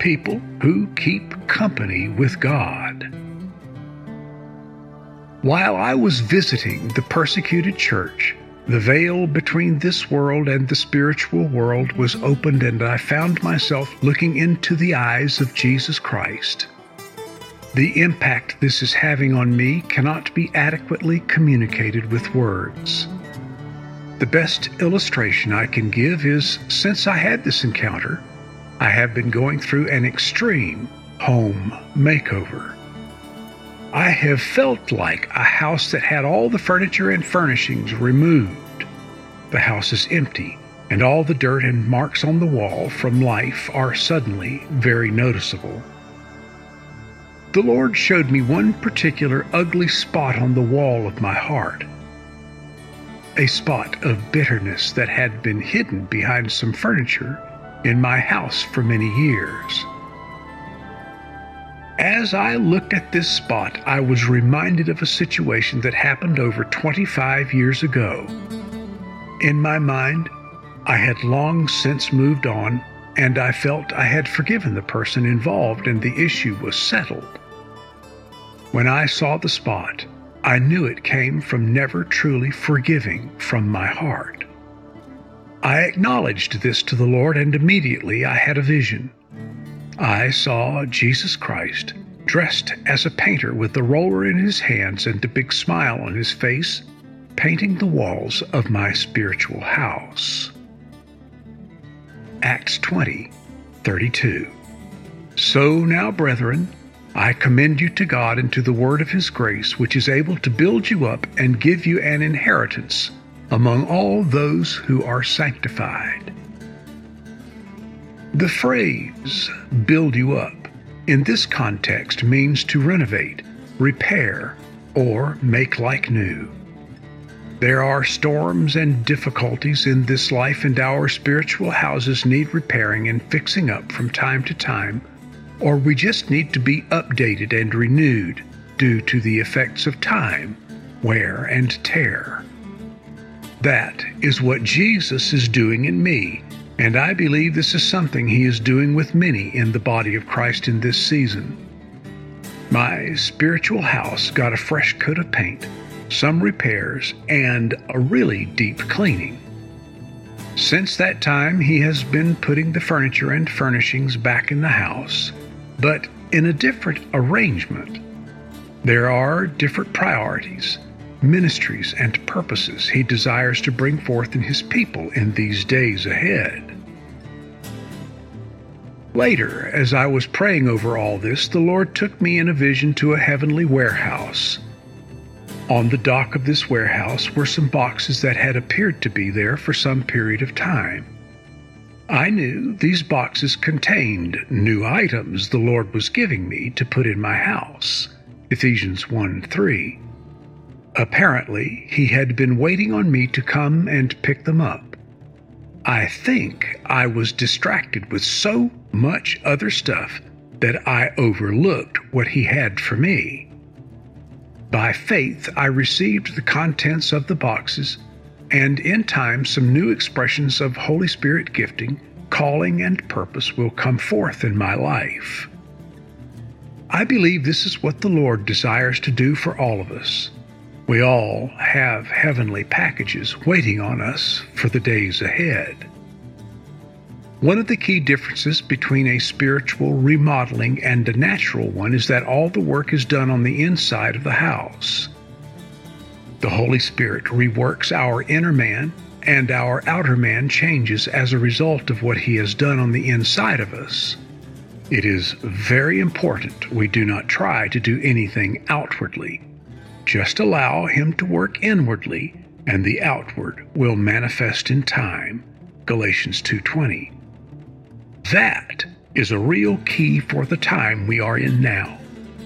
people who keep company with God. While I was visiting the persecuted church, the veil between this world and the spiritual world was opened, and I found myself looking into the eyes of Jesus Christ. The impact this is having on me cannot be adequately communicated with words. The best illustration I can give is, since I had this encounter, I have been going through an extreme home makeover. I have felt like a house that had all the furniture and furnishings removed. The house is empty, and all the dirt and marks on the wall from life are suddenly very noticeable. The Lord showed me one particular ugly spot on the wall of my heart, a spot of bitterness that had been hidden behind some furniture in my house for many years. As I looked at this spot, I was reminded of a situation that happened over 25 years ago. In my mind, I had long since moved on, and I felt I had forgiven the person involved and the issue was settled. When I saw the spot, I knew it came from never truly forgiving from my heart. I acknowledged this to the Lord, and immediately I had a vision. I saw Jesus Christ dressed as a painter with the roller in his hands and a big smile on his face, painting the walls of my spiritual house. Acts 20:32. So now, brethren, I commend you to God and to the word of his grace, which is able to build you up and give you an inheritance among all those who are sanctified. The phrase, build you up, in this context means to renovate, repair, or make like new. There are storms and difficulties in this life, and our spiritual houses need repairing and fixing up from time to time, or we just need to be updated and renewed due to the effects of time, wear, and tear. That is what Jesus is doing in me, and I believe this is something he is doing with many in the body of Christ in this season. My spiritual house got a fresh coat of paint, some repairs, and a really deep cleaning. Since that time, he has been putting the furniture and furnishings back in the house, but in a different arrangement. There are different priorities, ministries, and purposes he desires to bring forth in his people in these days ahead. Later, as I was praying over all this, the Lord took me in a vision to a heavenly warehouse. On the dock of this warehouse were some boxes that had appeared to be there for some period of time. I knew these boxes contained new items the Lord was giving me to put in my house. Ephesians 1:3. Apparently, he had been waiting on me to come and pick them up. I think I was distracted with so much other stuff that I overlooked what he had for me. By faith, I received the contents of the boxes, and in time some new expressions of Holy Spirit gifting, calling, and purpose will come forth in my life. I believe this is what the Lord desires to do for all of us. We all have heavenly packages waiting on us for the days ahead. One of the key differences between a spiritual remodeling and a natural one is that all the work is done on the inside of the house. The Holy Spirit reworks our inner man, and our outer man changes as a result of what he has done on the inside of us. It is very important we do not try to do anything outwardly. Just allow him to work inwardly, and the outward will manifest in time. Galatians 2:20. That is a real key for the time we are in now.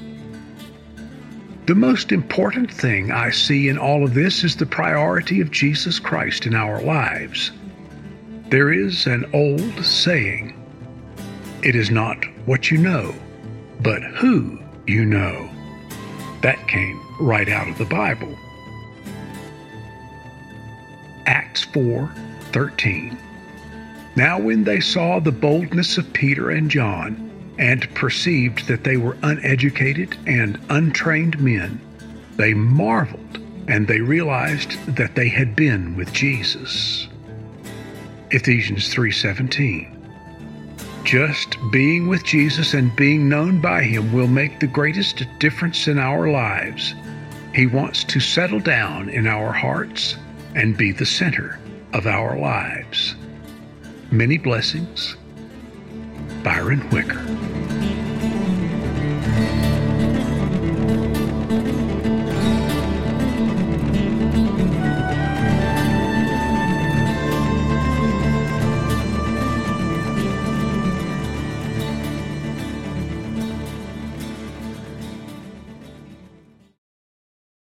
The most important thing I see in all of this is the priority of Jesus Christ in our lives. There is an old saying, "It is not what you know, but who you know." That came right out of the Bible. Acts 4:13. Now when they saw the boldness of Peter and John, and perceived that they were uneducated and untrained men, they marveled, and they realized that they had been with Jesus. Ephesians 3:17. Just being with Jesus and being known by Him will make the greatest difference in our lives. He wants to settle down in our hearts and be the center of our lives. Many blessings. Byron Wicker.